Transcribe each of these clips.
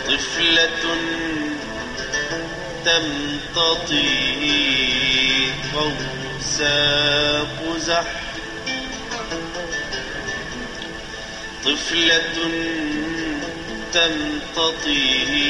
طفلة تمتطي قوس قزح طفلة تمتطي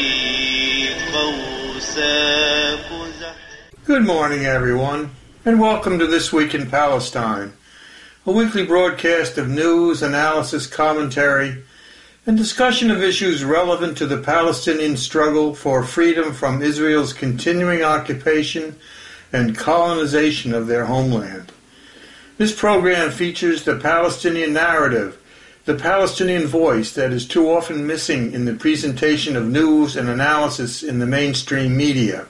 قوس قزح. Good morning, everyone, and welcome to This Week in Palestine, a weekly broadcast of news, analysis, commentary, and discussion of issues relevant to the Palestinian struggle for freedom from Israel's continuing occupation and colonization of their homeland. This program features the Palestinian narrative, the Palestinian voice that is too often missing in the presentation of news and analysis in the mainstream media.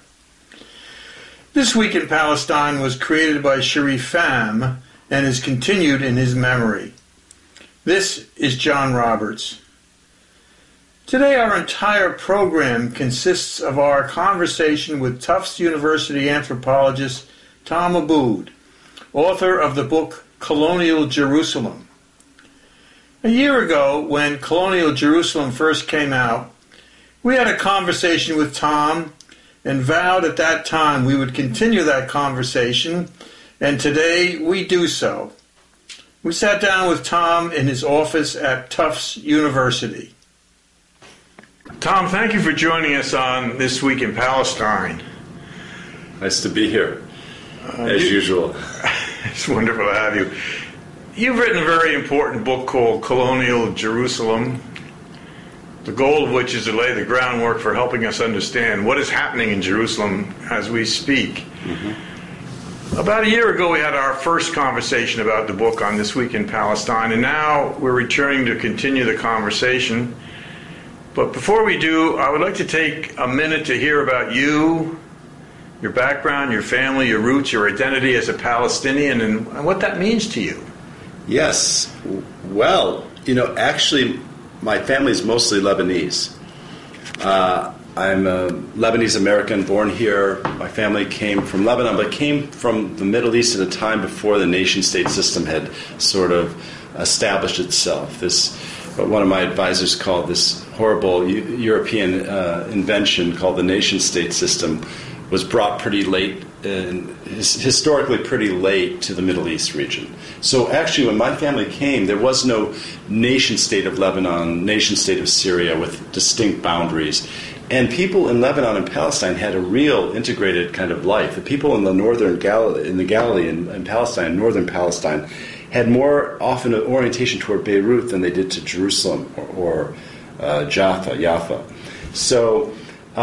This Week in Palestine was created by Sharif Pham and is continued in his memory. This is John Roberts. Today our entire program consists of our conversation with Tufts University anthropologist Tom Abood, author of the book Colonial Jerusalem. A year ago, when Colonial Jerusalem first came out, we had a conversation with Tom and vowed at that time we would continue that conversation, and today we do so. We sat down with Tom in his office at Tufts University. Tom, thank you for joining us on This Week in Palestine. Nice to be here, as usual. It's wonderful to have you. You've written a very important book called Colonial Jerusalem, the goal of which is to lay the groundwork for helping us understand what is happening in Jerusalem as we speak. Mm-hmm. About a year ago, we had our first conversation about the book on This Week in Palestine, and now we're returning to continue the conversation. But before we do, I would like to take a minute to hear about you, your background, your family, your roots, your identity as a Palestinian, and what that means to you. Yes. Well, actually, my family is mostly Lebanese. I'm a Lebanese American, born here. My family came from Lebanon, but came from the Middle East at a time before the nation-state system had sort of established itself. One of my advisors called this horrible European invention called the nation-state system was brought pretty late, historically pretty late to the Middle East region. So actually when my family came, there was no nation-state of Lebanon, nation-state of Syria with distinct boundaries. And people in Lebanon and Palestine had a real integrated kind of life. The people in the northern Galilee and Palestine, northern Palestine, had more often an orientation toward Beirut than they did to Jerusalem or Jaffa. So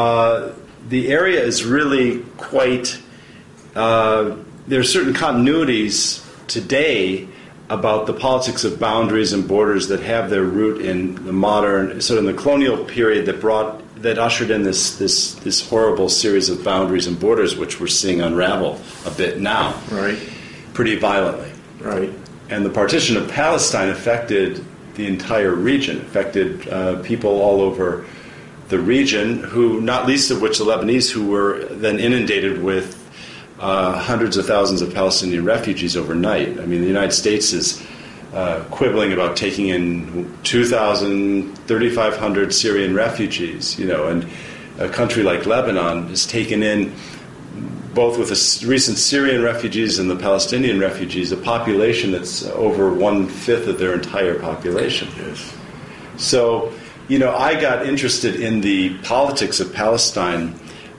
the area is really quite, there are certain continuities today about the politics of boundaries and borders that have their root in the modern, sort of in the colonial period that ushered in this horrible series of boundaries and borders, which we're seeing unravel a bit now. Right. Pretty violently. Right. And the partition of Palestine affected the entire region, affected people all over the region, who, not least of which the Lebanese, who were then inundated with hundreds of thousands of Palestinian refugees overnight. I mean, the United States is quibbling about taking in 2,000, 3,500 Syrian refugees, and a country like Lebanon has taken in, both with the recent Syrian refugees and the Palestinian refugees, a population that's over 1/5 of their entire population. Yes. So, I got interested in the politics of Palestine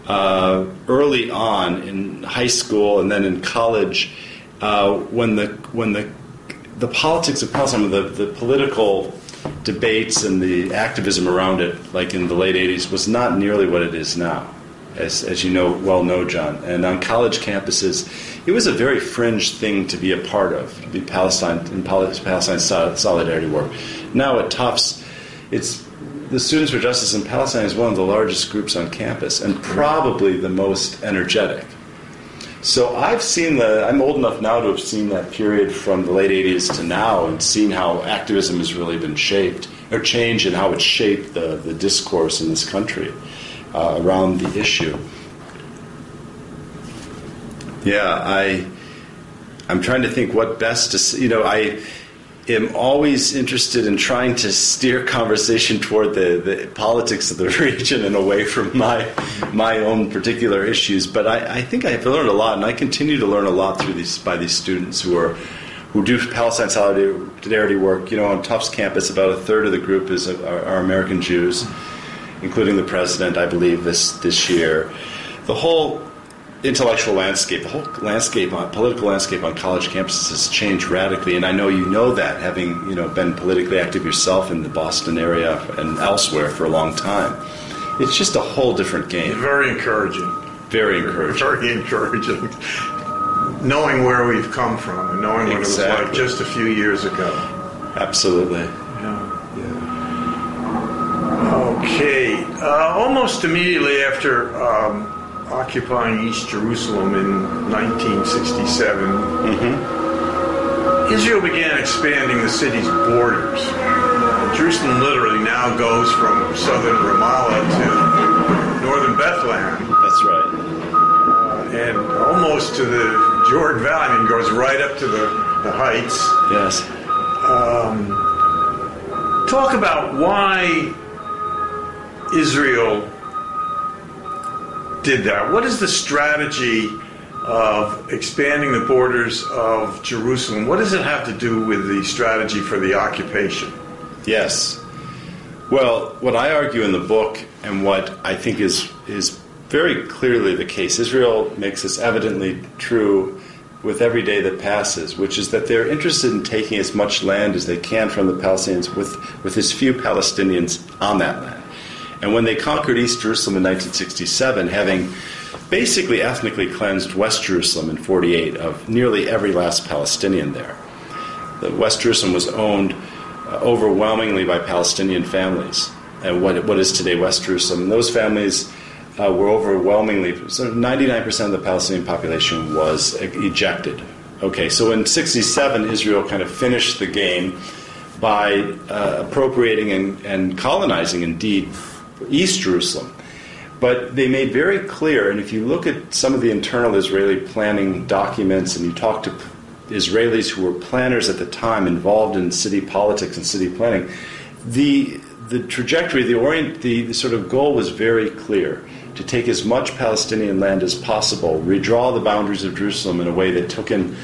early on in high school and then in college, when the politics of Palestine, the political debates and the activism around it, like in the late 80s, was not nearly what it is now, as you well know, John. And on college campuses, it was a very fringe thing to be a part of, to be Palestine solidarity work. Now at Tufts, the Students for Justice in Palestine is one of the largest groups on campus and probably the most energetic. So I'm old enough now to have seen that period from the late 80s to now and seen how activism has really been changed and how it's shaped the discourse in this country around the issue. Yeah, I'm trying to think what best to, am always interested in trying to steer conversation toward the politics of the region and away from my own particular issues. But I think I've learned a lot, and I continue to learn a lot by these students who do Palestine solidarity work. On Tufts campus, about a third of the group are American Jews, including the president, I believe, this year. The whole intellectual landscape, the whole political landscape on college campuses has changed radically, and I know you know that, having been politically active yourself in the Boston area and elsewhere for a long time. It's just a whole different game. Very encouraging. Very encouraging. Very encouraging. Knowing where we've come from and knowing what it was like just a few years ago. Absolutely. Okay. Almost immediately after occupying East Jerusalem in 1967, Israel began expanding the city's borders. Jerusalem literally now goes from southern Ramallah to northern Bethlehem. That's right. And almost to the Jordan Valley. I mean, goes right up to the heights. Yes. Talk about why Israel did that. What is the strategy of expanding the borders of Jerusalem? What does it have to do with the strategy for the occupation? Yes. Well, what I argue in the book, and what I think is very clearly the case, Israel makes this evidently true with every day that passes, which is that they're interested in taking as much land as they can from the Palestinians with as few Palestinians on that land. And when they conquered East Jerusalem in 1967, having basically ethnically cleansed West Jerusalem in 1948 of nearly every last Palestinian there, the West Jerusalem was owned overwhelmingly by Palestinian families, and what is today West Jerusalem. And those families were overwhelmingly, so 99% of the Palestinian population was ejected. Okay, so in 1967, Israel kind of finished the game by appropriating and colonizing, indeed, East Jerusalem. But they made very clear, and if you look at some of the internal Israeli planning documents and you talk to Israelis who were planners at the time involved in city politics and city planning, the trajectory, the sort of goal was very clear: to take as much Palestinian land as possible, redraw the boundaries of Jerusalem in a way that took in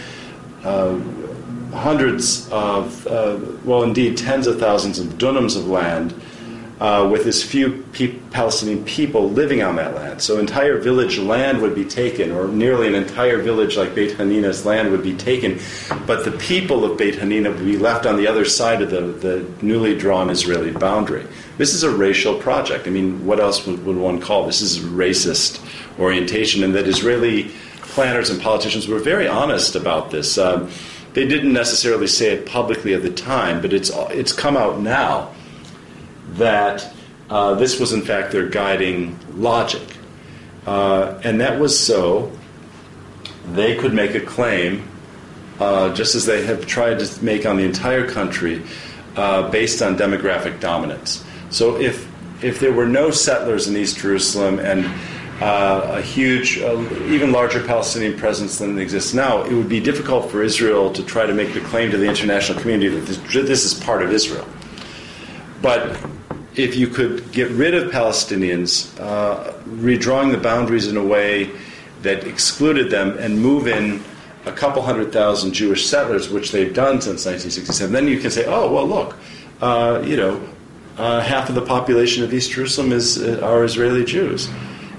hundreds of, indeed tens of thousands of dunams of land, with as few Palestinian people living on that land. So entire village land would be taken, or nearly an entire village like Beit Hanina's land would be taken, but the people of Beit Hanina would be left on the other side of the newly drawn Israeli boundary. This is a racial project. I mean, what else would one call this? This is racist orientation, and that Israeli planners and politicians were very honest about this. They didn't necessarily say it publicly at the time, but it's come out now that this was in fact their guiding logic. And that was so they could make a claim, just as they have tried to make on the entire country, based on demographic dominance. So if there were no settlers in East Jerusalem and a huge, even larger Palestinian presence than exists now, it would be difficult for Israel to try to make the claim to the international community that this is part of Israel. But if you could get rid of Palestinians, redrawing the boundaries in a way that excluded them and move in a couple 100,000 Jewish settlers, which they've done since 1967, then you can say, oh, well, look, half of the population of East Jerusalem are Israeli Jews.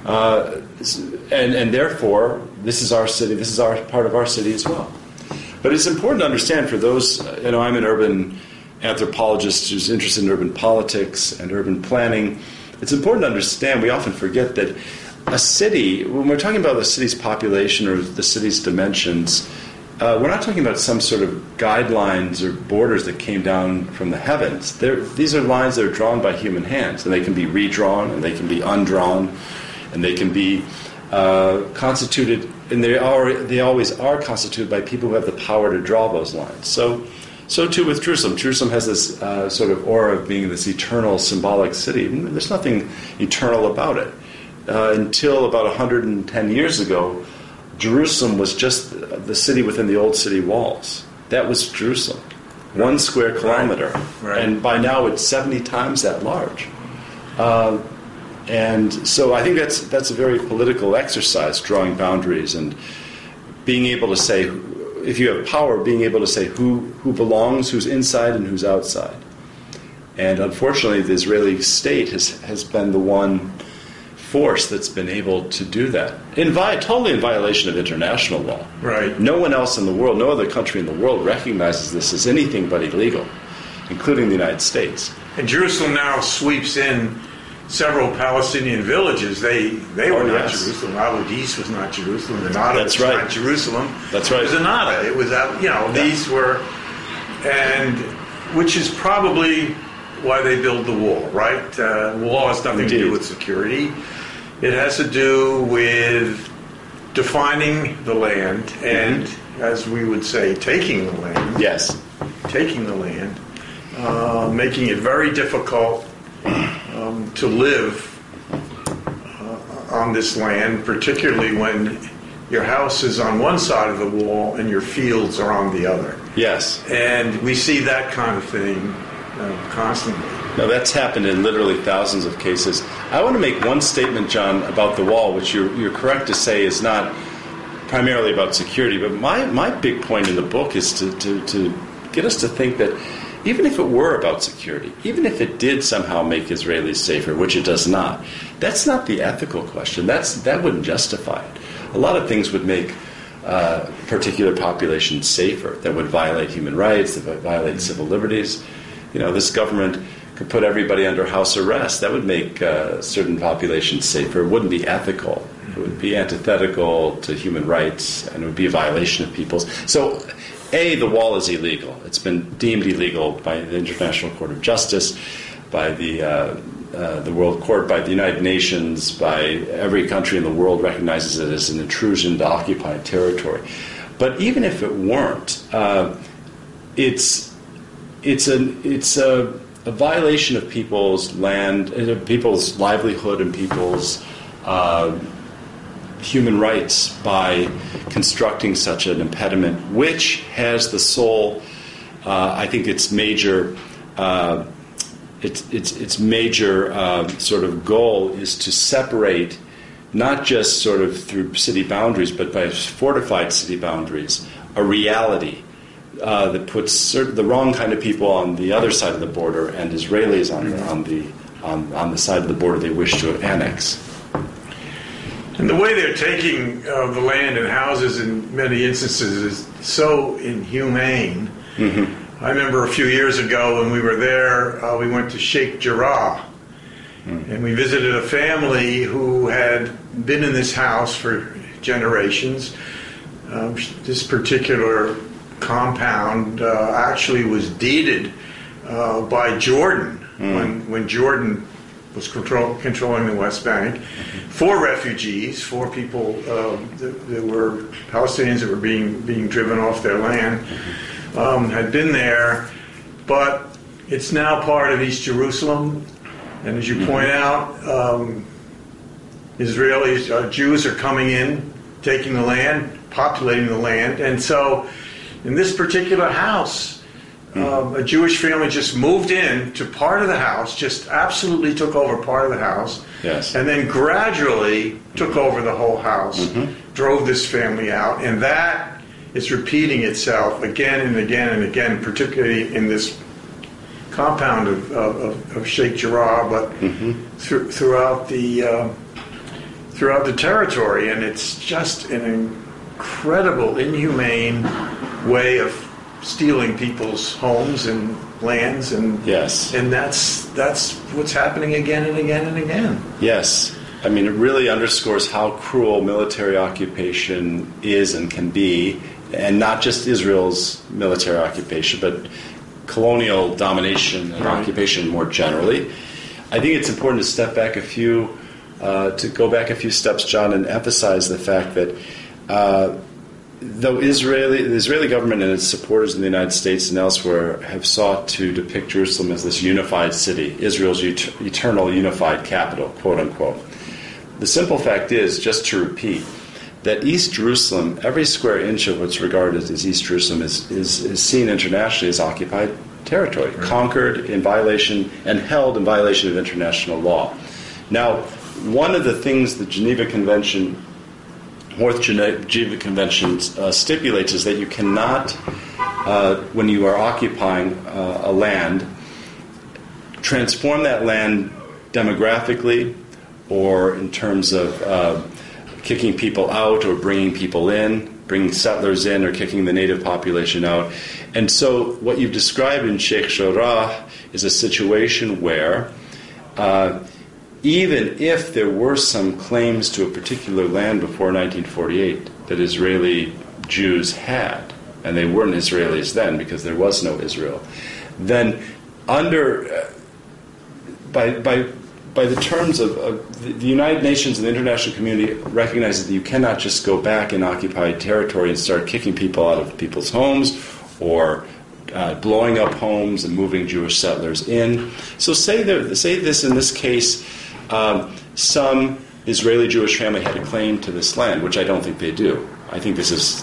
And therefore, this is our city, this is part of our city as well. But it's important to understand for those, I'm an urban anthropologist who's interested in urban politics and urban planning. It's important to understand, we often forget that a city, when we're talking about the city's population or the city's dimensions, we're not talking about some sort of guidelines or borders that came down from the heavens. These are lines that are drawn by human hands, and they can be redrawn, and they can be undrawn, and they can be constituted, and they always are constituted by people who have the power to draw those lines. So too with Jerusalem. Jerusalem has this sort of aura of being this eternal symbolic city. There's nothing eternal about it. Until about 110 years ago, Jerusalem was just the city within the old city walls. That was Jerusalem. 1 square kilometer. Right. And by now it's 70 times that large. And so I think that's a very political exercise, drawing boundaries and being able to say, if you have power, being able to say who belongs, who's inside and who's outside. And unfortunately, the Israeli state has been the one force that's been able to do that, totally in violation of international law. Right. No one else in the world, no other country in the world recognizes this as anything but illegal, including the United States. And Jerusalem now sweeps in several Palestinian villages. They were not yes. Jerusalem. Al-Udis was not Jerusalem. The Nada That's was right. not Jerusalem. That's right. It was a Nada. It was, these were, and which is probably why they build the wall, right? The wall has nothing to do with security. It has to do with defining the land and, as we would say, taking the land. Yes. Taking the land, making it very difficult to live on this land, particularly when your house is on one side of the wall and your fields are on the other. Yes. And we see that kind of thing constantly. Now, that's happened in literally thousands of cases. I want to make one statement, John, about the wall, which you're correct to say is not primarily about security. But my big point in the book is to get us to think that even if it were about security, even if it did somehow make Israelis safer, which it does not, that's not the ethical question. That wouldn't justify it. A lot of things would make particular populations safer, that would violate human rights, that would violate civil liberties. This government could put everybody under house arrest. That would make certain populations safer. It wouldn't be ethical. It would be antithetical to human rights, and it would be a violation of people's. So, the wall is illegal. It's been deemed illegal by the International Court of Justice, by the World Court, by the United Nations, by every country in the world recognizes it as an intrusion into occupied territory. But even if it weren't, it's a violation of people's land, people's livelihood, and people's human rights by constructing such an impediment, which has the sole, I think, its major sort of goal is to separate, not just sort of through city boundaries, but by fortified city boundaries, a reality that puts the wrong kind of people on the other side of the border and Israelis on the side of the border they wish to annex. And the way they're taking the land and houses in many instances is so inhumane. Mm-hmm. I remember a few years ago when we were there, we went to Sheikh Jarrah, and we visited a family who had been in this house for generations. This particular compound actually was deeded by Jordan when Jordan was controlling the West Bank for refugees, for people that were Palestinians that were being driven off their land, had been there, but it's now part of East Jerusalem, and as you point out, Israelis, Jews are coming in, taking the land, populating the land, and so in this particular house, a Jewish family just moved in to part of the house, just absolutely took over part of the house, yes, and then gradually took over the whole house, drove this family out, and that is repeating itself again and again and again, particularly in this compound of Sheikh Jarrah, but throughout the territory, and it's just an incredible, inhumane way of stealing people's homes and lands, and yes, and that's what's happening again and again and again. Yes. I mean, it really underscores how cruel military occupation is and can be, and not just Israel's military occupation, but colonial domination and occupation more generally. I think it's important to step back to go back a few steps, John, and emphasize the fact that though the Israeli government and its supporters in the United States and elsewhere have sought to depict Jerusalem as this unified city, Israel's eternal unified capital, quote unquote, the simple fact is, just to repeat, that East Jerusalem, every square inch of what's regarded as East Jerusalem is seen internationally as occupied territory, conquered in violation and held in violation of international law. Now, one of the things the Fourth Geneva Convention stipulates is that you cannot, when you are occupying a land, transform that land demographically or in terms of kicking people out or bringing people in, bringing settlers in or kicking the native population out. And so what you've described in Sheikh Jarrah is a situation where even if there were some claims to a particular land before 1948 that Israeli Jews had, and they weren't Israelis then because there was no Israel, then by the terms of the United Nations and the international community recognizes that you cannot just go back in occupied territory and start kicking people out of people's homes or blowing up homes and moving Jewish settlers in. So say this in this case, some Israeli Jewish family had a claim to this land, which I don't think they do. I think this is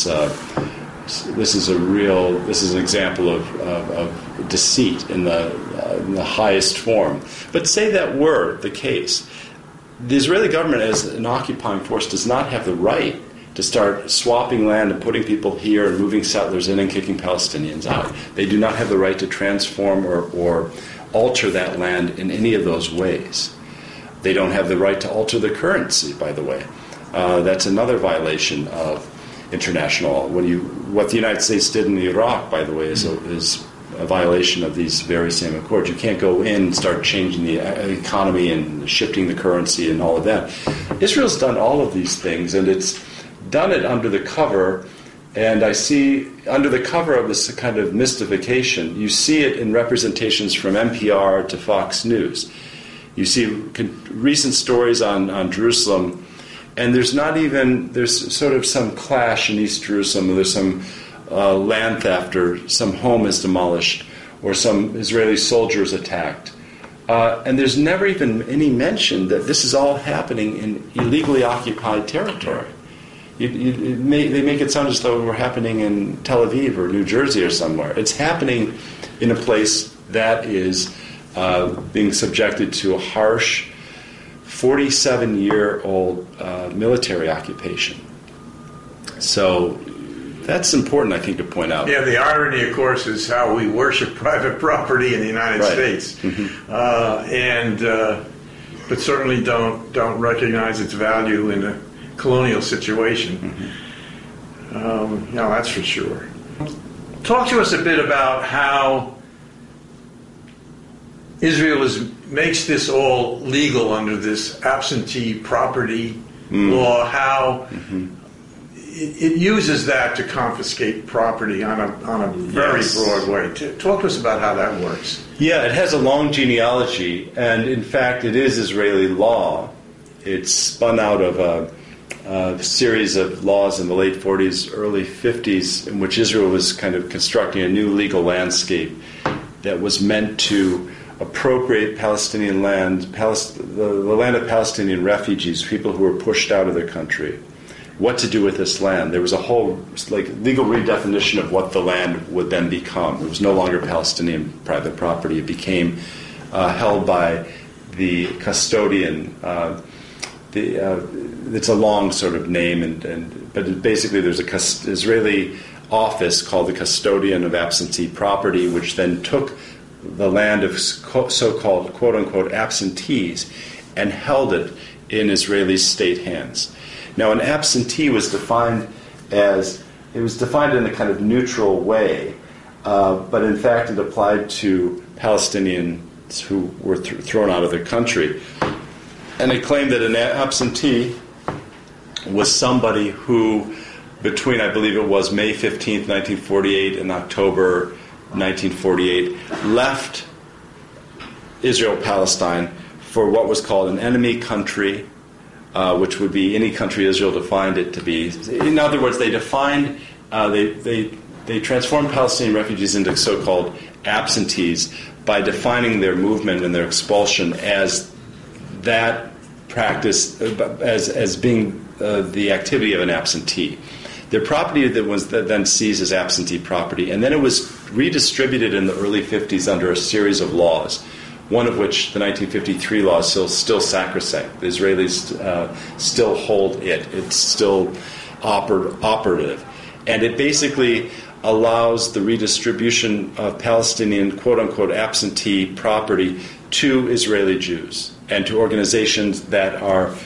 an example of deceit in the highest form. But say that were the case, the Israeli government as an occupying force does not have the right to start swapping land and putting people here and moving settlers in and kicking Palestinians out. They do not have the right to transform or alter that land in any of those ways. They don't have the right to alter the currency, by the way. That's another violation of international law. What the United States did in Iraq, by the way, is a violation of these very same accords. You can't go in and start changing the economy and shifting the currency and all of that. Israel's done all of these things, and it's done it under the cover, and I see under the cover of this kind of mystification, you see it in representations from NPR to Fox News. You see recent stories on Jerusalem, and there's sort of some clash in East Jerusalem. There's some land theft, or some home is demolished, or some Israeli soldiers attacked. And there's never even any mention that this is all happening in illegally occupied territory. They make it sound as though we're happening in Tel Aviv or New Jersey or somewhere. It's happening in a place that is being subjected to a harsh 47-year-old military occupation. So that's important, I think, to point out. Yeah, the irony, of course, is how we worship private property in the United States, but certainly don't recognize its value in a colonial situation. That's for sure. Talk to us a bit about how Israel makes this all legal under this absentee property law, how it uses that to confiscate property on a very broad way. Talk to us about how that works. Yeah, it has a long genealogy, and in fact it is Israeli law. It's spun out of a series of laws in the late 40s, early 50s, in which Israel was kind of constructing a new legal landscape that was meant to appropriate Palestinian land, the land of Palestinian refugees, people who were pushed out of their country. What to do with this land? There was a whole legal redefinition of what the land would then become. It was no longer Palestinian private property. It became held by the custodian. It's a long sort of name, but basically there's a Israeli office called the Custodian of Absentee Property, which then took the land of so-called quote-unquote absentees and held it in Israeli state hands. Now, an absentee was defined in a kind of neutral way, but in fact it applied to Palestinians who were thrown out of their country. And it claimed that an absentee was somebody who, between, I believe it was May 15th, 1948 and October 1948, left Israel-Palestine for what was called an enemy country, which would be any country Israel defined it to be. In other words, they defined, they transformed Palestinian refugees into so-called absentees by defining their movement and their expulsion as that practice, as being the activity of an absentee. Their property that was then seized as absentee property, and then it was redistributed in the early 50s under a series of laws, one of which, the 1953 law, is still sacrosanct. The Israelis still hold it. It's still operative. And it basically allows the redistribution of Palestinian, quote-unquote, absentee property to Israeli Jews and to organizations that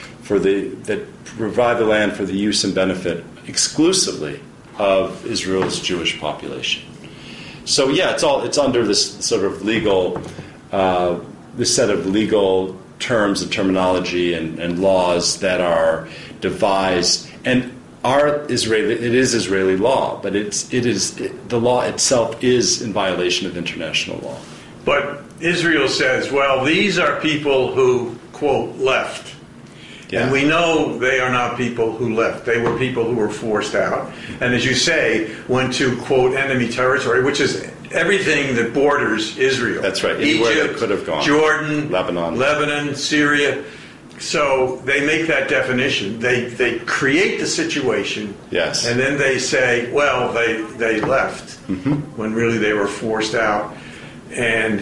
provide the land for the use and benefit exclusively of Israel's Jewish population. So yeah, it's under this sort of legal, this set of legal terms and terminology and laws that are devised and are Israeli. It is Israeli law, but the law itself is in violation of international law. But Israel says, well, these are people who, quote, left. Yeah. And we know they are not people who left. They were people who were forced out. And as you say, went to, quote, enemy territory, which is everything that borders Israel. That's right. Anywhere Egypt, they could have gone. Jordan, Lebanon, Syria. So they make that definition. They create the situation. Yes. And then they say, well, they left when really they were forced out. And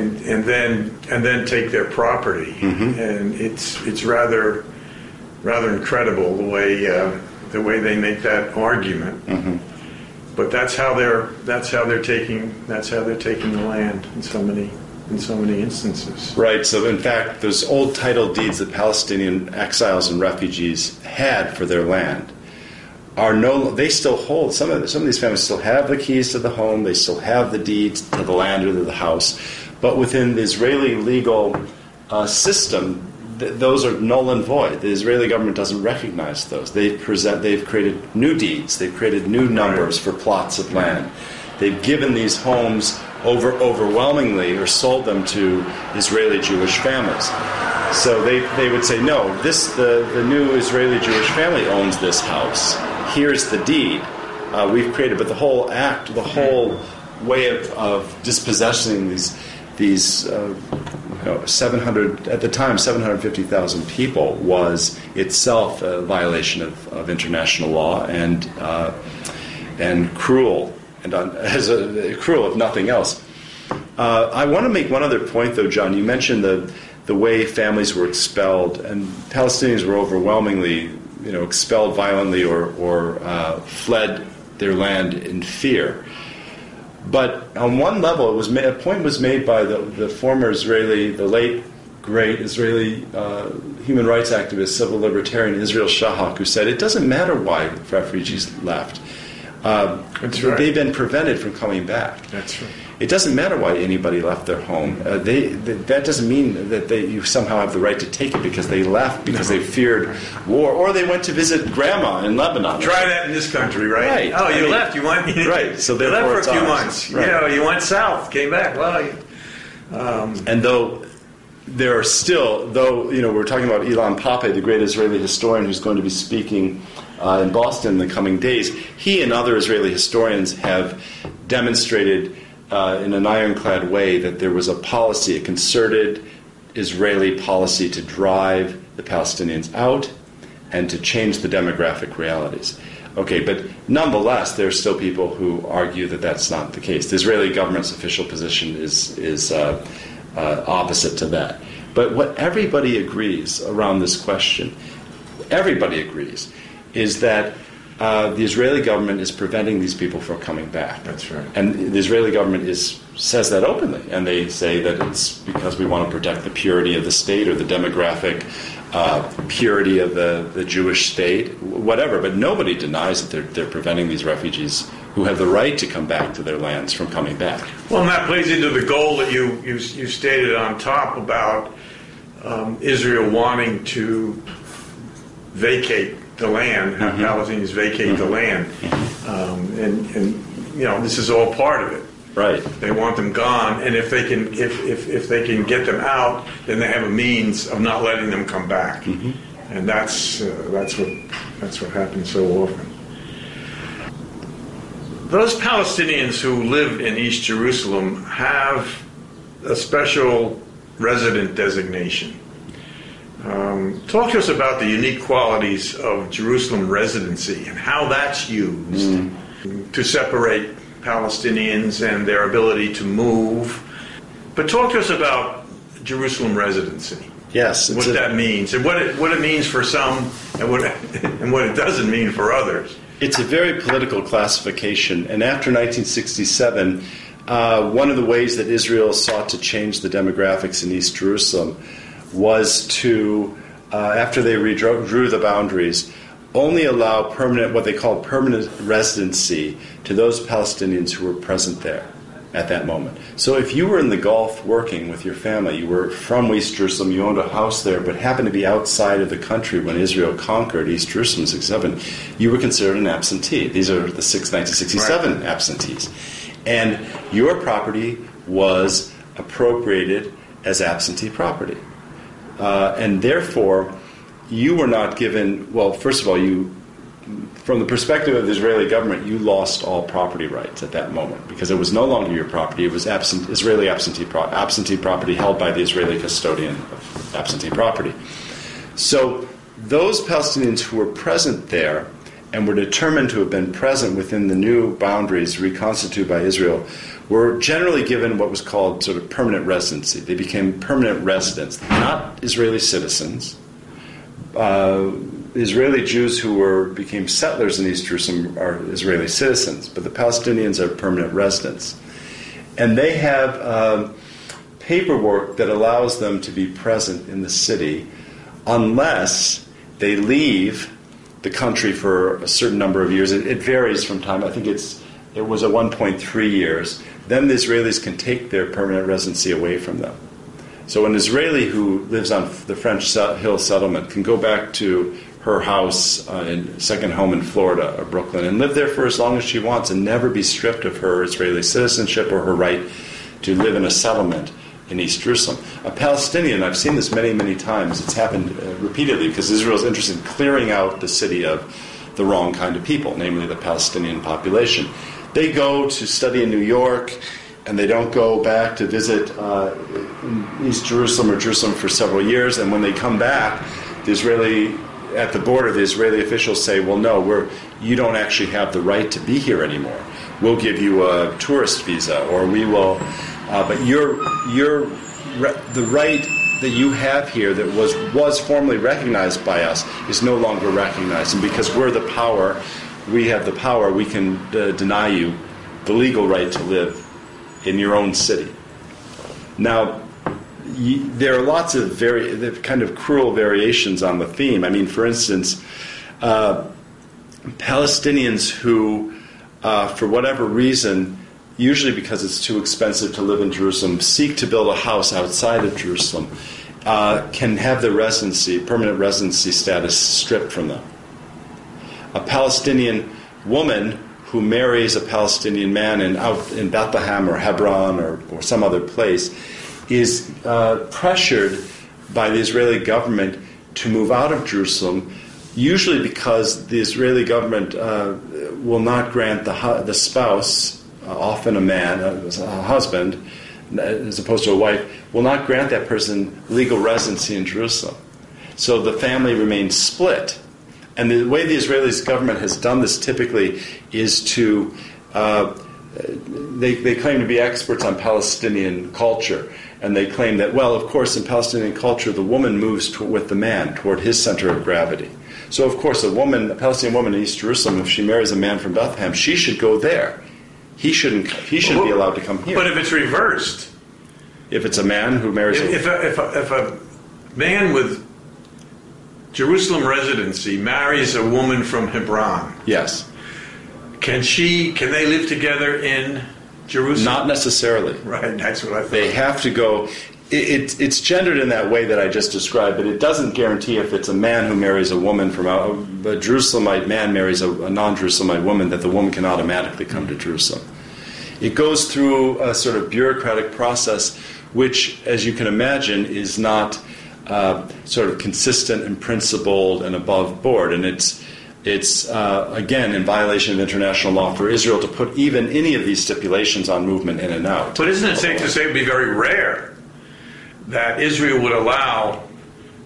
then take their property, and it's rather incredible the way they make that argument. But that's how they're taking the land in so many instances. Right. So in fact, those old title deeds that Palestinian exiles and refugees had for their land they still hold. Some of these families still have the keys to the home. They still have the deeds to the land or to the house. But within the Israeli legal system, those are null and void. The Israeli government doesn't recognize those. They've created new deeds. They've created new numbers for plots of land. They've given these homes overwhelmingly or sold them to Israeli Jewish families. So they would say, no, the new Israeli Jewish family owns this house. Here's the deed we've created. But the whole act, the whole way of dispossessing these 700 at the time 750,000 people was itself a violation of international law and cruel cruel if nothing else. I want to make one other point though, John. You mentioned the way families were expelled, and Palestinians were overwhelmingly expelled violently or fled their land in fear. But on one level, a point was made by the former Israeli, the late great Israeli human rights activist, civil libertarian Israel Shahak, who said it doesn't matter why refugees left. That's right. They've been prevented from coming back. That's right. It doesn't matter why anybody left their home. That doesn't mean that you somehow have the right to take it because they left because they feared war, or they went to visit grandma in Lebanon. Try that in this country, right? Oh, you left. You went. Right. So you left for a few months. Right. You went south, came back. Well, and though there are still, we're talking about Ilan Pappé, the great Israeli historian who's going to be speaking in Boston in the coming days. He and other Israeli historians have demonstrated in an ironclad way that there was a policy, a concerted Israeli policy to drive the Palestinians out and to change the demographic realities. Okay, but nonetheless, there are still people who argue that that's not the case. The Israeli government's official position is opposite to that. But what everybody agrees around this question, everybody agrees, is that the Israeli government is preventing these people from coming back. That's right. And the Israeli government says that openly, and they say that it's because we want to protect the purity of the state or the demographic purity of the Jewish state, whatever. But nobody denies that they're preventing these refugees who have the right to come back to their lands from coming back. Well, and that plays into the goal that you stated on top about Israel wanting to vacate the land, have Palestinians vacate the land, and this is all part of it. Right. They want them gone, and if they can get them out, then they have a means of not letting them come back, and that's what happens so often. Those Palestinians who live in East Jerusalem have a special resident designation. Talk to us about the unique qualities of Jerusalem residency and how that's used to separate Palestinians and their ability to move. But talk to us about Jerusalem residency. Yes. What that means, and what it means for some, and what it doesn't mean for others. It's a very political classification, and after 1967, one of the ways that Israel sought to change the demographics in East Jerusalem was to, after they redrew the boundaries, only allow what they called permanent residency to those Palestinians who were present there at that moment. So if you were in the Gulf working with your family, you were from East Jerusalem, you owned a house there, but happened to be outside of the country when Israel conquered East Jerusalem in 1967, you were considered an absentee. These are the 1967 absentees. And your property was appropriated as absentee property. And therefore, you were not given, well, first of all, from the perspective of the Israeli government, you lost all property rights at that moment because it was no longer your property. It was Israeli absentee property held by the Israeli custodian of absentee property. So those Palestinians who were present there and were determined to have been present within the new boundaries reconstituted by Israel were generally given what was called sort of permanent residency. They became permanent residents, not Israeli citizens. Israeli Jews who became settlers in East Jerusalem are Israeli citizens, but the Palestinians are permanent residents. And they have paperwork that allows them to be present in the city unless they leave the country for a certain number of years. It varies from time. I think it was at 1.3 years. Then the Israelis can take their permanent residency away from them. So an Israeli who lives on the French Hill settlement can go back to her house second home in Florida or Brooklyn and live there for as long as she wants and never be stripped of her Israeli citizenship or her right to live in a settlement in East Jerusalem. A Palestinian, I've seen this many, many times, it's happened repeatedly because Israel is interested in clearing out the city of the wrong kind of people, namely the Palestinian population. They go to study in New York and they don't go back to visit East Jerusalem or Jerusalem for several years, and when they come back, at the border, the Israeli officials say, well, no, you don't actually have the right to be here anymore. We'll give you a tourist visa, or we will, but the right that you have here that was formally recognized by us is no longer recognized, and because we have the power, we can deny you the legal right to live in your own city. Now, there are lots of kind of cruel variations on the theme. I mean, for instance, Palestinians who, for whatever reason, usually because it's too expensive to live in Jerusalem, seek to build a house outside of Jerusalem, can have their permanent residency status stripped from them. A Palestinian woman who marries a Palestinian man out in Bethlehem or Hebron or some other place is pressured by the Israeli government to move out of Jerusalem, usually because the Israeli government will not grant the spouse, often a man, a husband, as opposed to a wife, will not grant that person legal residency in Jerusalem. So the family remains split. And the way the Israeli government has done this typically is to, they claim to be experts on Palestinian culture. And they claim that, well, of course, in Palestinian culture, the woman moves with the man toward his center of gravity. So, of course, a Palestinian woman in East Jerusalem, if she marries a man from Bethlehem, she should go there. He shouldn't be allowed to come here. But if it's reversed, if it's a man who marries if a man with Jerusalem residency marries a woman from Hebron, yes, can they live together in Jerusalem? Not necessarily. Right, that's what I thought. They have to go. It's gendered in that way that I just described, but it doesn't guarantee if it's a man who marries a woman from a Jerusalemite man marries a non-Jerusalemite woman that the woman can automatically come to Jerusalem. It goes through a sort of bureaucratic process, which, as you can imagine, is not sort of consistent and principled and above board, and it's again in violation of international law for Israel to put even any of these stipulations on movement in and out. But isn't it safe to say it would be very rare that Israel would allow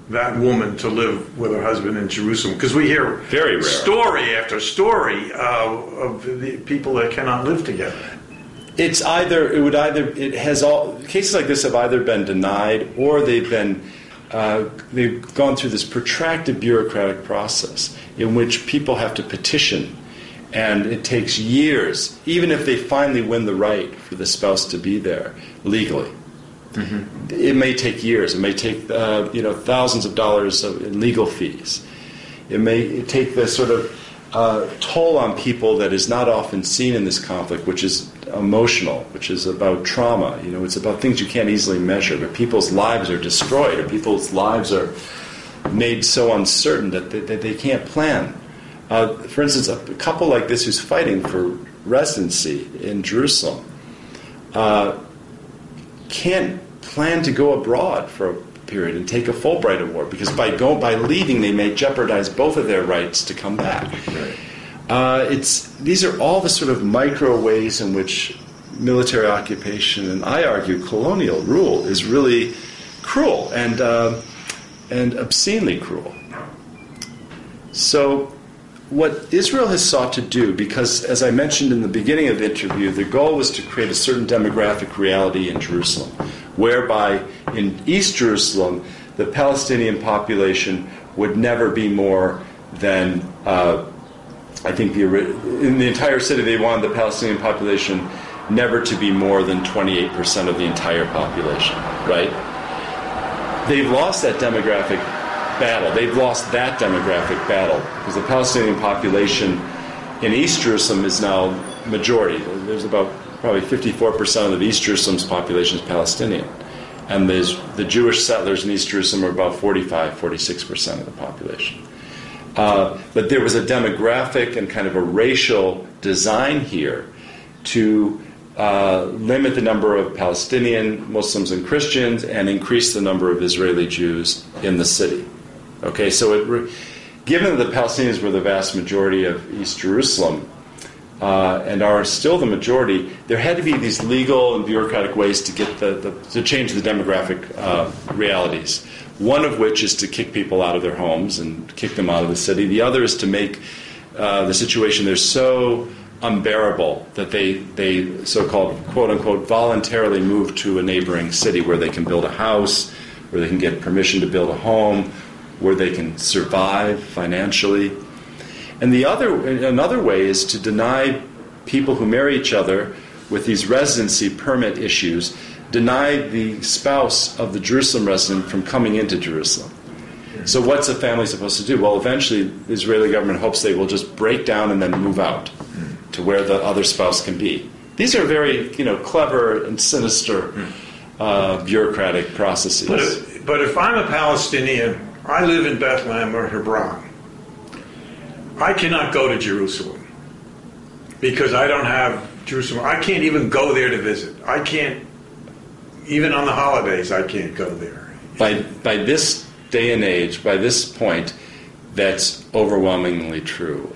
that woman to live with her husband in Jerusalem? Because we hear Very rare. story after story of the people that cannot live together. It has all cases like this have either been denied or they've gone through this protracted bureaucratic process in which people have to petition, and it takes years, even if they finally win the right for the spouse to be there legally. Mm-hmm. It may take years. It may take thousands of dollars in legal fees. It may take the sort of toll on people that is not often seen in this conflict, which is emotional, which is about trauma. It's about things you can't easily measure, but people's lives are destroyed, or people's lives are made so uncertain that they can't plan. For instance, a couple like this who's fighting for residency in Jerusalem can't plan to go abroad for a period and take a Fulbright award, because by leaving they may jeopardize both of their rights to come back. Right. These are all the sort of micro ways in which military occupation, and I argue colonial rule, is really cruel and obscenely cruel. So what Israel has sought to do, because as I mentioned in the beginning of the interview, the goal was to create a certain demographic reality in Jerusalem, whereby in East Jerusalem the Palestinian population would never be more than, in the entire city they wanted the Palestinian population never to be more than 28% of the entire population, right? They've lost that demographic battle. They've lost that demographic battle because the Palestinian population in East Jerusalem is now majority. There's about probably 54% of East Jerusalem's population is Palestinian. And the Jewish settlers in East Jerusalem are about 46% of the population. But there was a demographic and kind of a racial design here to limit the number of Palestinian Muslims and Christians and increase the number of Israeli Jews in the city. Okay, so given that the Palestinians were the vast majority of East Jerusalem and are still the majority, there had to be these legal and bureaucratic ways to get to change the demographic realities. One of which is to kick people out of their homes and kick them out of the city. The other is to make the situation there so unbearable that they so-called, quote-unquote, voluntarily move to a neighboring city where they can build a house, where they can get permission to build a home, where they can survive financially. And another way is to deny people who marry each other with these residency permit issues, deny the spouse of the Jerusalem resident from coming into Jerusalem. So what's a family supposed to do? Well, eventually the Israeli government hopes they will just break down and then move out to where the other spouse can be. These are very, clever and sinister bureaucratic processes. But if I'm a Palestinian, I live in Bethlehem or Hebron, I cannot go to Jerusalem because I don't have Jerusalem. I can't even go there to visit. I can't, even on the holidays, I can't go there. By this day and age, by this point, that's overwhelmingly true.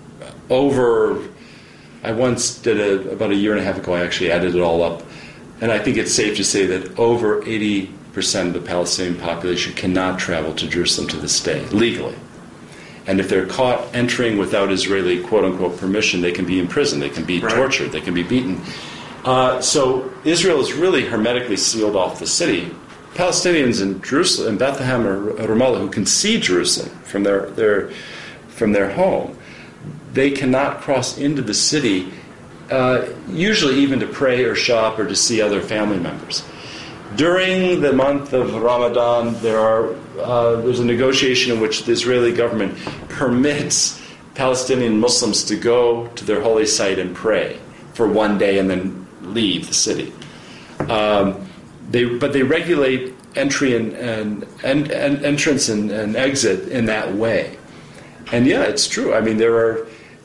I once did about a year and a half ago, I actually added it all up, and I think it's safe to say that over 80% of the Palestinian population cannot travel to Jerusalem to this day, legally. And if they're caught entering without Israeli quote-unquote permission, they can be imprisoned, they can be tortured, they can be beaten. So Israel has really hermetically sealed off the city. Palestinians in Jerusalem, in Bethlehem or Ramallah, who can see Jerusalem from their home, they cannot cross into the city, usually even to pray or shop or to see other family members. During the month of Ramadan, there's a negotiation in which the Israeli government permits Palestinian Muslims to go to their holy site and pray for one day and then leave the city. But they regulate entry and entrance and exit in that way. And yeah, it's true. I mean, there are.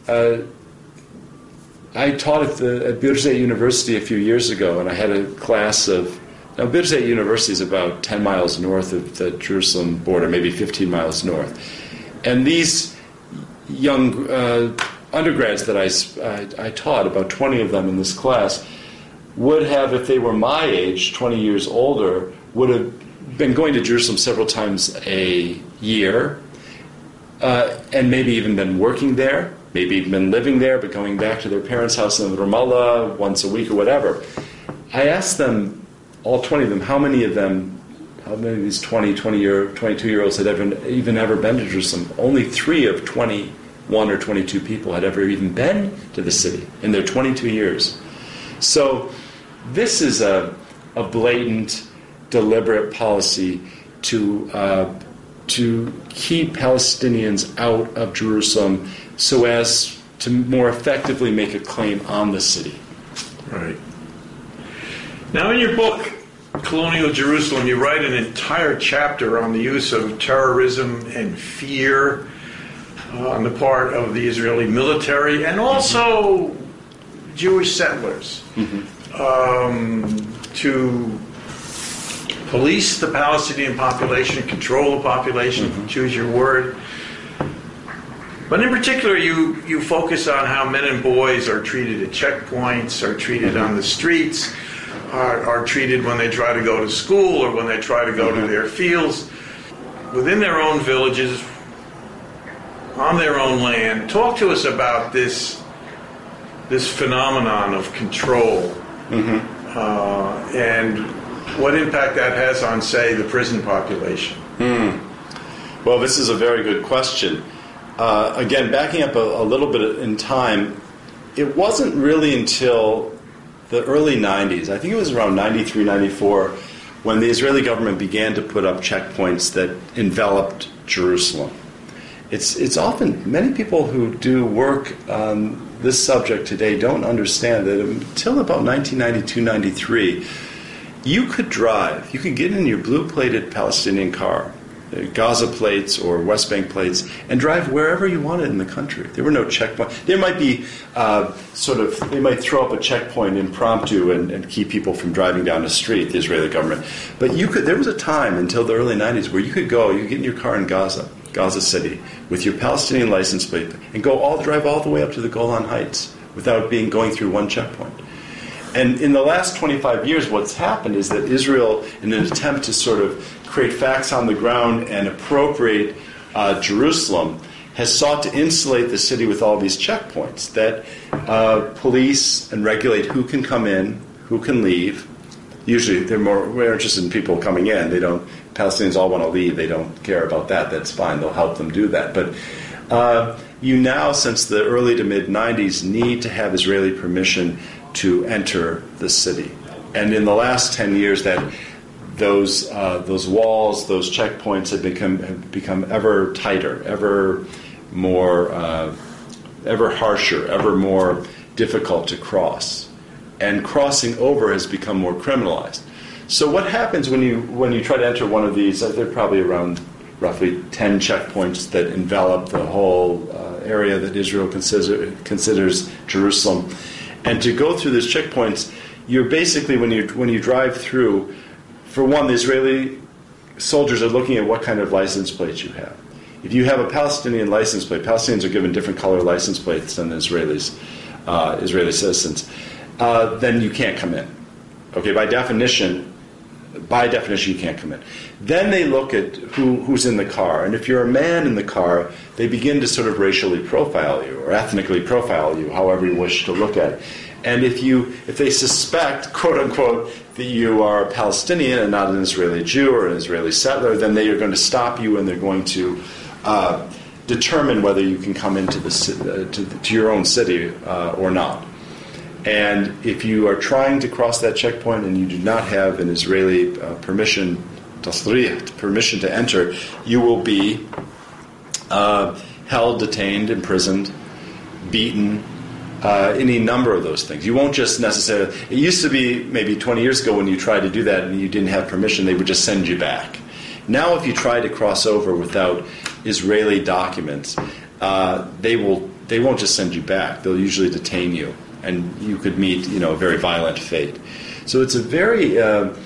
I taught at Birzeit University a few years ago, and I had a class of. Now, Birzeit University is about 10 miles north of the Jerusalem border, maybe 15 miles north. And these young undergrads that I taught, about 20 of them in this class, would have, if they were my age, 20 years older, would have been going to Jerusalem several times a year, and maybe even been working there, maybe even been living there, but going back to their parents' house in Ramallah once a week or whatever. I asked them, all 20 of them, how many of these 22-year-olds had ever been to Jerusalem? Only 3 of 21 or 22 people had ever even been to the city in their 22 years. So this is a blatant, deliberate policy to keep Palestinians out of Jerusalem so as to more effectively make a claim on the city. Right. Now, in your book, Colonial Jerusalem, you write an entire chapter on the use of terrorism and fear on the part of the Israeli military and also Jewish settlers to police the Palestinian population, control the population, choose your word. But in particular, you focus on how men and boys are treated at checkpoints, are treated on the streets, are treated when they try to go to school or when they try to go to their fields, within their own villages, on their own land. Talk to us about this phenomenon of control and what impact that has on, say, the prison population. Well, this is a very good question. Again, backing up a little bit in time, it wasn't really until the early 90s, I think it was around 93, 94, when the Israeli government began to put up checkpoints that enveloped Jerusalem. It's often, many people who do work on this subject today don't understand that until about 1992, 93, you could get in your blue-plated Palestinian car, Gaza plates or West Bank plates, and drive wherever you wanted in the country. There were no checkpoints. There might be they might throw up a checkpoint impromptu and keep people from driving down the street, the Israeli government. But there was a time until the early 90s where you could get in your car in Gaza City, with your Palestinian license plate and drive all the way up to the Golan Heights without going through one checkpoint. And in the last 25 years, what's happened is that Israel, in an attempt to sort of create facts on the ground and appropriate Jerusalem, has sought to insulate the city with all these checkpoints that police and regulate who can come in, who can leave. Usually they're more interested in people coming in. Palestinians all want to leave. They don't care about that. That's fine. They'll help them do that. But you now, since the early to mid-90s, need to have Israeli permission to enter the city. And in the last 10 years, those walls, those checkpoints have become ever tighter, ever more, ever harsher, ever more difficult to cross. And crossing over has become more criminalized. So what happens when you try to enter one of these? There are probably around roughly 10 checkpoints that envelop the whole area that Israel considers Jerusalem. And to go through these checkpoints, you're basically, when you drive through, for one, the Israeli soldiers are looking at what kind of license plates you have. If you have a Palestinian license plate, Palestinians are given different color license plates than Israeli citizens, then you can't come in. Okay, by definition, you can't come in. Then they look at who's in the car, and if you're a man in the car, they begin to sort of racially profile you or ethnically profile you, however you wish to look at it. And if they suspect, quote unquote, that you are a Palestinian and not an Israeli Jew or an Israeli settler, then they are going to stop you and they're going to determine whether you can come into to your own city or not. And if you are trying to cross that checkpoint and you do not have an Israeli permission to enter, you will be held, detained, imprisoned, beaten, any number of those things. You won't just necessarily... It used to be maybe 20 years ago when you tried to do that and you didn't have permission, they would just send you back. Now if you try to cross over without Israeli documents, they won't just send you back. They'll usually detain you, and you could meet a very violent fate. So it's a very...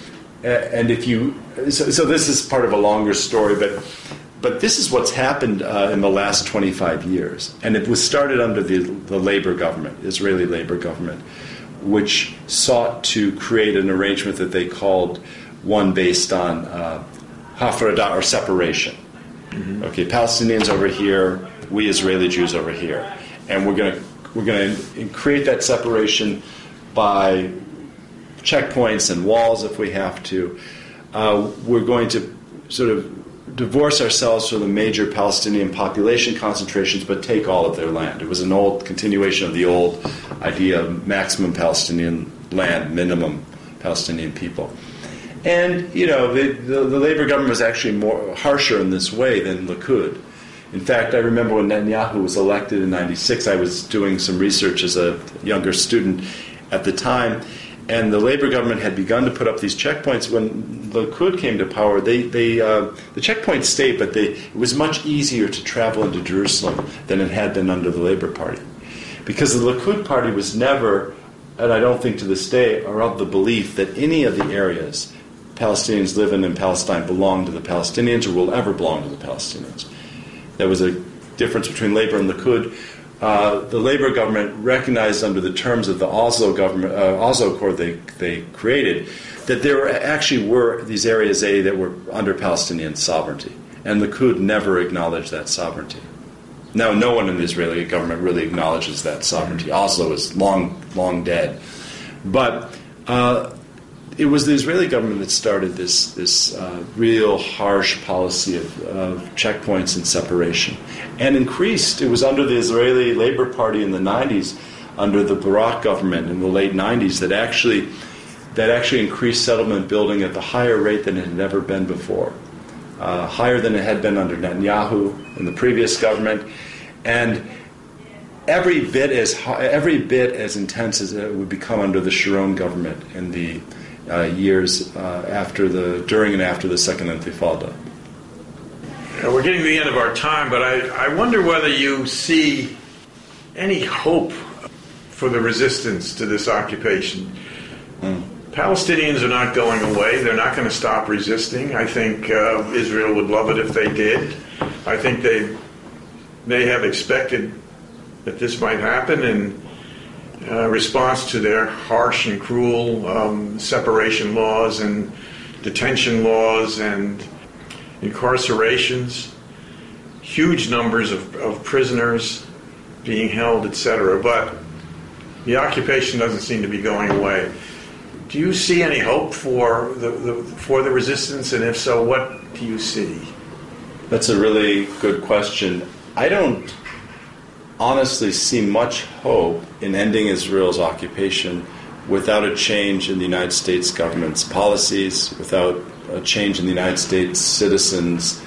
So this is part of a longer story, but this is what's happened in the last 25 years. And it was started under the Labor government, Israeli Labor government, which sought to create an arrangement that they called one based on hafradah, or separation. Okay, Palestinians over here, we Israeli Jews over here, and we're going to create that separation by checkpoints and walls if we have to. We're going to sort of divorce ourselves from the major Palestinian population concentrations, but take all of their land. It was an old continuation of the old idea of maximum Palestinian land, minimum Palestinian people. And, the Labour government was actually more harsher in this way than Likud. In fact, I remember when Netanyahu was elected in 96, I was doing some research as a younger student at the time, and the Labour government had begun to put up these checkpoints. When Likud came to power, the checkpoints stayed, but it was much easier to travel into Jerusalem than it had been under the Labour Party. Because the Likud Party was never, and I don't think to this day, are of the belief that any of the areas Palestinians live in Palestine belong to the Palestinians or will ever belong to the Palestinians. There was a difference between Labour and Likud. The Labour government recognized under the terms of the Oslo Accord they created that there actually were these areas A that were under Palestinian sovereignty, and Likud never acknowledged that sovereignty. Now, no one in the Israeli government really acknowledges that sovereignty. Oslo is long dead. But it was the Israeli government that started this real harsh policy of checkpoints and separation, and increased. It was under the Israeli Labour Party in the 90s, under the Barak government in the late 90s, that actually increased settlement building at the higher rate than it had ever been before, higher than it had been under Netanyahu in the previous government, and every bit as intense as it would become under the Sharon government in the years during and after the Second Intifada. We're getting to the end of our time, but I wonder whether you see any hope for the resistance to this occupation. Palestinians are not going away. They're not going to stop resisting. I think Israel would love it if they did. I think they have expected that this might happen in response to their harsh and cruel separation laws and detention laws and incarcerations, huge numbers of prisoners being held, etc. But the occupation doesn't seem to be going away. Do you see any hope for the resistance, and if so, what do you see? That's a really good question. I don't honestly see much hope in ending Israel's occupation without a change in the United States government's policies, without a change in the United States citizens'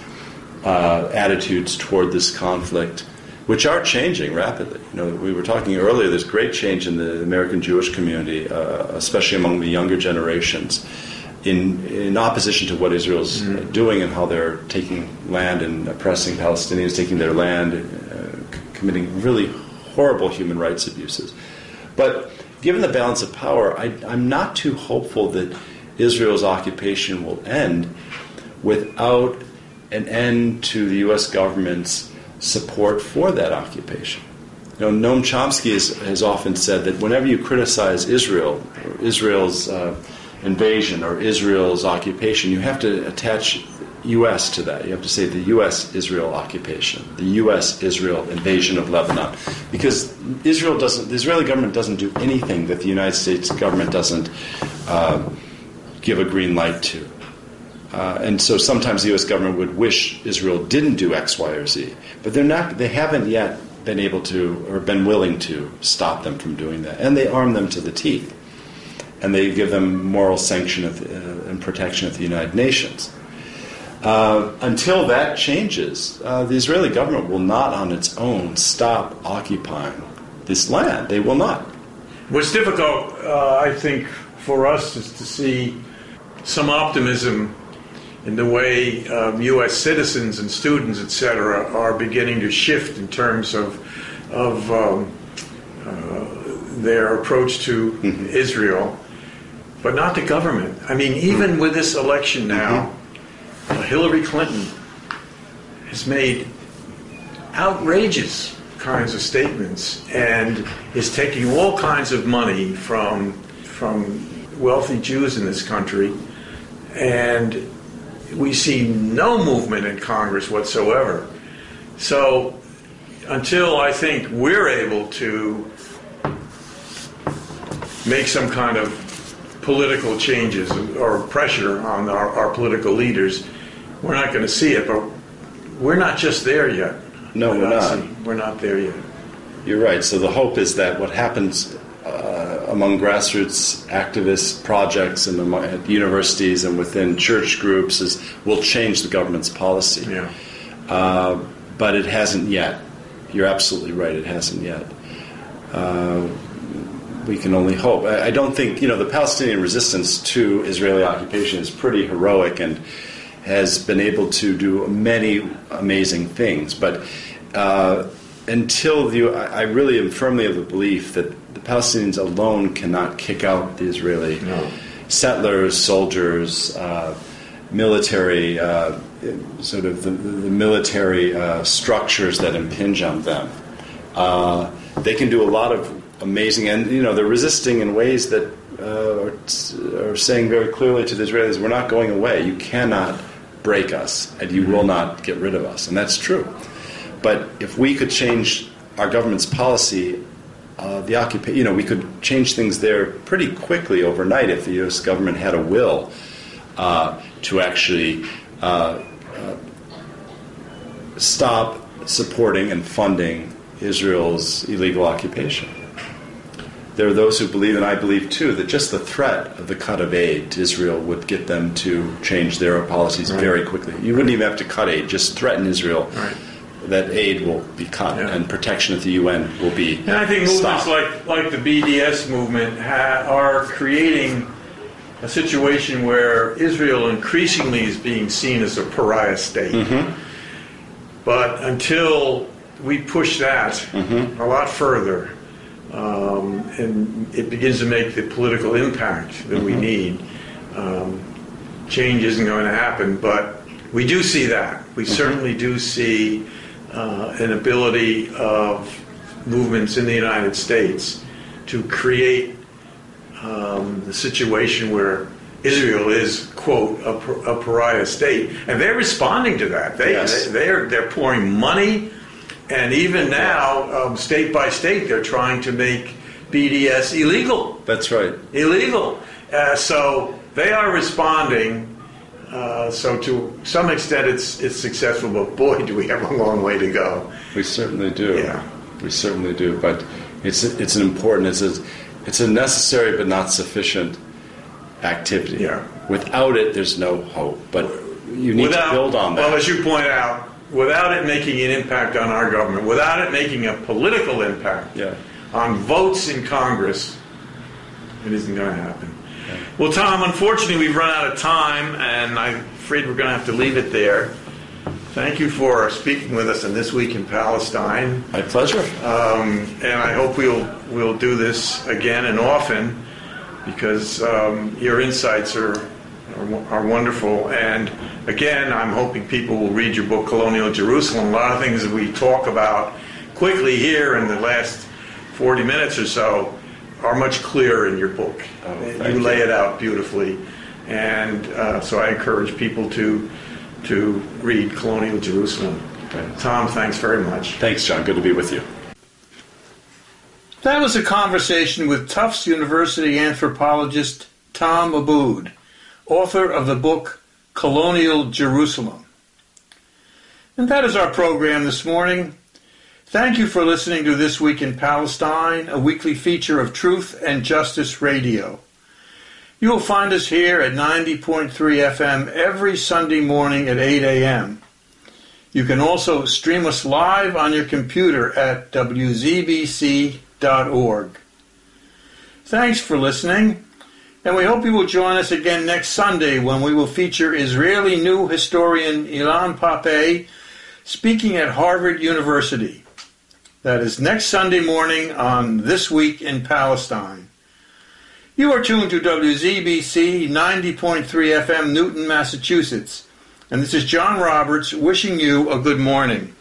attitudes toward this conflict, which are changing rapidly. We were talking earlier, there's great change in the American Jewish community, especially among the younger generations, in opposition to what Israel's doing and how they're taking land and oppressing Palestinians, taking their land, committing really horrible human rights abuses. But given the balance of power, I'm not too hopeful that Israel's occupation will end without an end to the U.S. government's support for that occupation. Noam Chomsky has often said that whenever you criticize Israel, or Israel's invasion or Israel's occupation, you have to attach U.S. to that. You have to say the U.S.-Israel occupation, the U.S.-Israel invasion of Lebanon, because the Israeli government doesn't do anything that the United States government doesn't give a green light to. And so sometimes the U.S. government would wish Israel didn't do X, Y, or Z, but they haven't yet been able to or been willing to stop them from doing that. And they arm them to the teeth. And they give them moral sanction and protection at the United Nations. Until that changes, the Israeli government will not on its own stop occupying this land. They will not. What's difficult, I think, for us is to see some optimism in the way U.S. citizens and students, etc., are beginning to shift in terms of their approach to Israel, but not the government. I mean, even with this election now, Hillary Clinton has made outrageous kinds of statements and is taking all kinds of money from wealthy Jews in this country and we see no movement in Congress whatsoever. So until I think we're able to make some kind of political changes or pressure on our political leaders, we're not going to see it. But we're not just there yet. No, we're not. We're not there yet. You're right. So the hope is that what happens among grassroots activist projects and at universities and within church groups will change the government's policy. Yeah. But it hasn't yet. You're absolutely right. It hasn't yet. We can only hope. I don't think, the Palestinian resistance to Israeli occupation is pretty heroic and has been able to do many amazing things. But I really am firmly of the belief that the Palestinians alone cannot kick out the Israeli settlers, soldiers, military, sort of the military structures that impinge on them. They can do a lot of amazing, and they're resisting in ways that are saying very clearly to the Israelis, we're not going away. You cannot break us, and you will not get rid of us. And that's true. But if we could change our government's policy, we could change things there pretty quickly overnight if the U.S. government had a will to actually stop supporting and funding Israel's illegal occupation. There are those who believe, and I believe too, that just the threat of the cut of aid to Israel would get them to change their policies very quickly. You wouldn't even have to cut aid, just threaten Israel that aid will be cut and protection at the UN will be And I think stopped. movements like the BDS movement are creating a situation where Israel increasingly is being seen as a pariah state. Mm-hmm. But until we push that a lot further, and it begins to make the political impact that we need, change isn't going to happen. But we do see that. We certainly do see an ability of movements in the United States to create the situation where Israel is, quote, a pariah state, and they're responding to that. They're pouring money, and even now, state by state, they're trying to make BDS illegal. That's right. Illegal. So they are responding. So to some extent, it's successful, but boy, do we have a long way to go. We certainly do. Yeah. We certainly do. But it's an important. It's a necessary but not sufficient activity. Yeah. Without it, there's no hope. But you need to build on that. Well, as you point out, without it making an impact on our government, without it making a political impact on votes in Congress, it isn't going to happen. Yeah. Well, Tom, unfortunately, we've run out of time, and I'm afraid we're going to have to leave it there. Thank you for speaking with us on This Week in Palestine. My pleasure. And I hope we'll do this again and often, because your insights are wonderful. And again, I'm hoping people will read your book, Colonial Jerusalem. A lot of things that we talk about quickly here in the last 40 minutes or so are much clearer in your book. You lay it out beautifully. And so I encourage people to read Colonial Jerusalem. Right. Tom, thanks very much. Thanks, John. Good to be with you. That was a conversation with Tufts University anthropologist Tom Abood, author of the book Colonial Jerusalem. And that is our program this morning. Thank you for listening to This Week in Palestine, a weekly feature of Truth and Justice Radio. You will find us here at 90.3 FM every Sunday morning at 8 a.m. You can also stream us live on your computer at wzbc.org. Thanks for listening, and we hope you will join us again next Sunday when we will feature Israeli new historian Ilan Pappé speaking at Harvard University. That is next Sunday morning on This Week in Palestine. You are tuned to WZBC 90.3 FM, Newton, Massachusetts. And this is John Roberts wishing you a good morning.